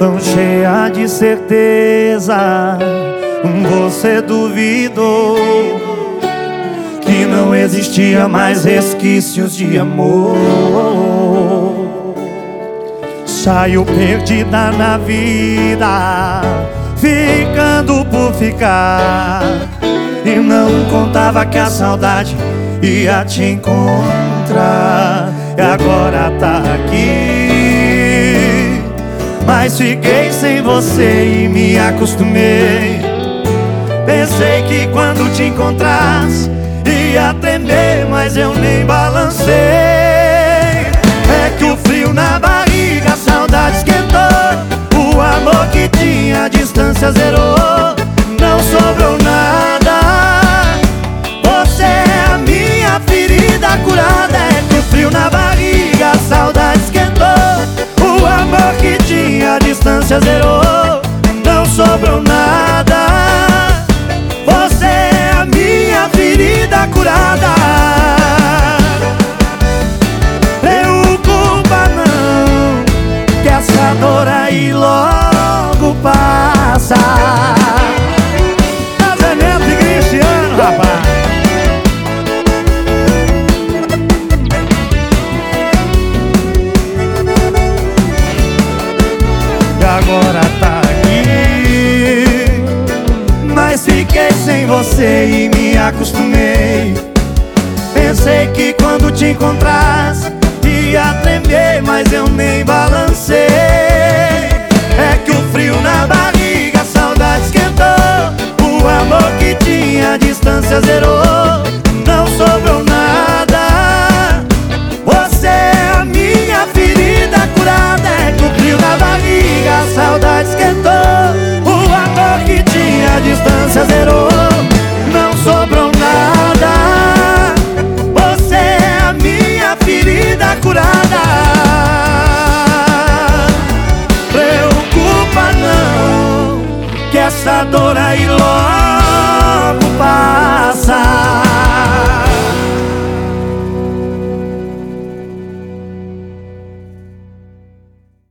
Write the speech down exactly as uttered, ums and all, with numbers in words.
tão cheia de certeza, você duvidou que não existia mais resquícios de amor. Saiu perdida na vida, ficando por ficar, e não contava que a saudade ia te encontrar. E agora tá aqui, mas fiquei sem você e me acostumei. Pensei que quando te encontrasse ia tremer, mas eu nem balancei. É que o frio na barriga, a saudade esquentou, o amor que tinha a distância zerou. Não sobrou nada, você é a minha ferida curada. É que o frio na barriga, a saudade esquentou, o amor que tinha a distância zerou. Não sobrou nada, você é a minha ferida curada. Preocupa não, que essa dor aí logo passa. Casamento de Cristiano, rapaz. E agora tá aqui, mas fiquei sem você e me acostumei. Pensei que quando te encontrasse ia tremer, mas eu nem balancei. É que o frio na barriga, a saudade esquentou, o amor que tinha a distância zerou. Não sobrou nada, você é a minha ferida curada. É que o frio na barriga, a saudade esquentou, o amor que tinha a distância zerou. Não sobrou nada, você é a minha ferida curada. Preocupa não, que essa dor aí logo passa.